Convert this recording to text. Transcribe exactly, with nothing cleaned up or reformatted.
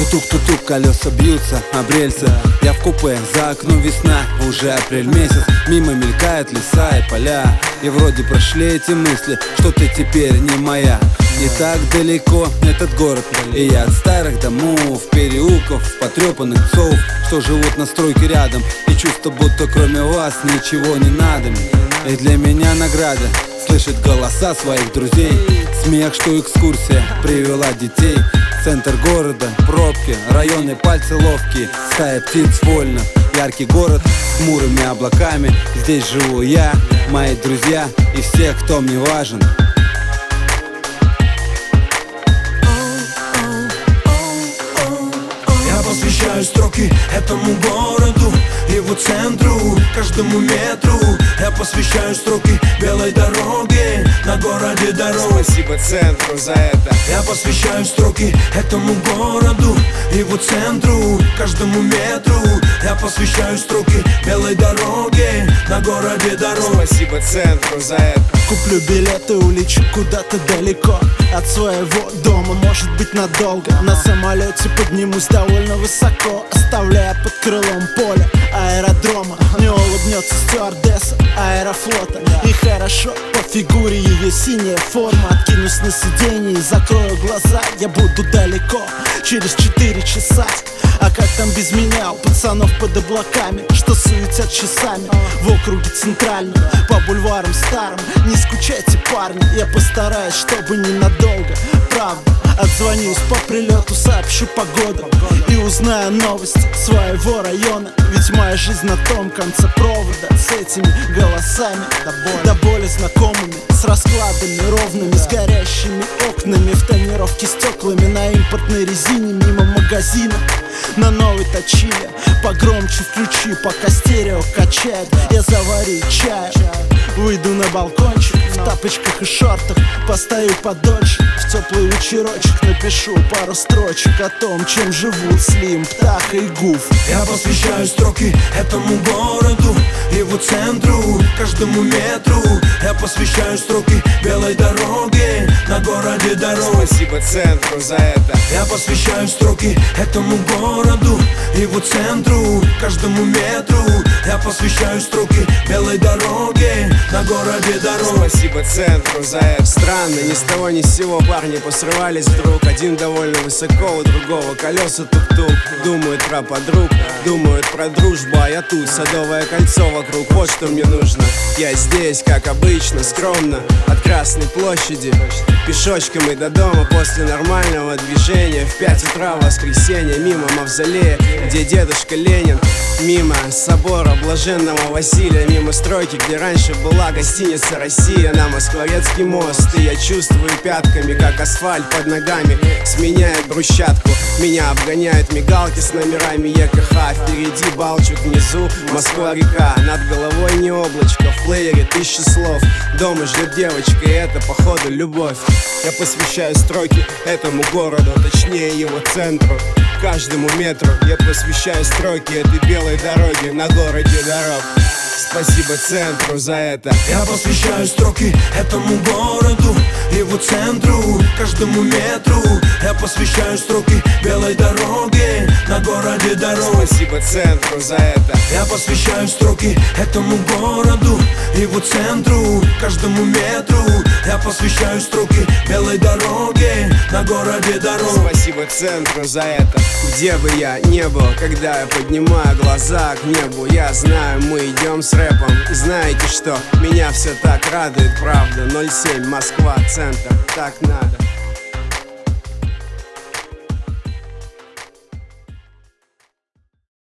Тук-тук-тук-тук, колеса бьются об рельсы. Я в купе, за окном весна, уже апрель месяц. Мимо мелькают леса и поля, и вроде прошли эти мысли, что ты теперь не моя. Не так далеко этот город, и я от старых домов, переулков, потрепанных псов, что живут на стройке рядом, и чувство, будто кроме вас ничего не надо мне. И для меня награда слышать голоса своих друзей, смех, что экскурсия привела детей. Центр города, пробки, районы пальцы ловкие, стая птиц вольно. Яркий город с хмурыми облаками, здесь живу я, мои друзья и все, кто мне важен. Я посвящаю строки этому городу, его центру, каждому метру. Я посвящаю строки белой дороге на городе дорог. Спасибо центру за это. Я посвящаю строки этому городу, его центру, каждому метру. Я посвящаю строки белой дороге на городе дорог. Спасибо центру за это. Куплю билеты, улечу куда-то далеко от своего дома, может быть надолго. На самолете поднимусь довольно высоко, оставляя под крылом поле аэродрома. Мне улыбнется стюардесса аэрофлота, и хорошо по фигуре ее синяя форма. Откинусь на сиденье и закрою глаза, я буду далеко через четыре часа. А как там без меня, у пацанов под облаками, что суетят часами в округе центральном, по бульварам старым. Не скучайте, парни, я постараюсь, чтобы ненадолго. Правда, отзвонюсь по прилету, сообщу погоду и узнаю новости своего района. Ведь моя жизнь на том конце провода, с этими голосами до боли, до боли знакомыми, с раскладами ровными, с горящими окнами, в тонировке стеклами, на импортной резине мимо магазина. На новой точиле погромче включи, пока стерео качает. Я заварю чаю, выйду на балкончик в тапочках и шортах, постою подольше, в теплый вечерочек напишу пару строчек о том, чем живут Слим, Птаха и Гуф. Я посвящаю строки этому городу, его центру, каждому метру. Я посвящаю строки белой дороге на городе дорог. Спасибо центру за это. Я посвящаю строки этому городу, его центру, каждому метру. Я посвящаю строки белой дороге на городе дорог. Спасибо центру за это. Странно, ни с того ни с сего парни посрывались вдруг. Один довольно высоко, у другого колеса тук-тук. Думают про подруг, думают про дружбу, а я тут, Садовое кольцо вокруг, вот что мне нужно. Я здесь, как обычно, скромно, от Красной площади пешочком и до дома после нормального движения. В пять утра в воскресенье мимо мавзолея, где дедушка Ленин. Мимо собора Блаженного Василия, мимо стройки, где раньше была гостиница «Россия», на Москворецкий мост. И я чувствую пятками, как асфальт под ногами сменяет брусчатку. Меня обгоняют мигалки с номерами ЕКХ. Впереди Балчук, внизу Москва-река. Над головой не облачко, в плеере тысячи слов. Дома ждет девочка, и это походу любовь. Я посвящаю строки этому городу, точнее его центру, каждому метру. Я посвящаю строки этой белой дороги на городе дорог. Спасибо центру за это. Я посвящаю строки этому городу, его центру, каждому метру. Я посвящаю строки белой дороге на городе дорог. Спасибо центру за это. Я посвящаю строки этому городу, его центру, каждому метру. Я посвящаю строки белой дороге на городе дорог. Спасибо центру за это. Где бы я не был, когда я поднимаю глаза к небу, я знаю, мы идем с рэпом. И знаете что? Меня все так радует, правда. ноль семь Москва, центр, так надо.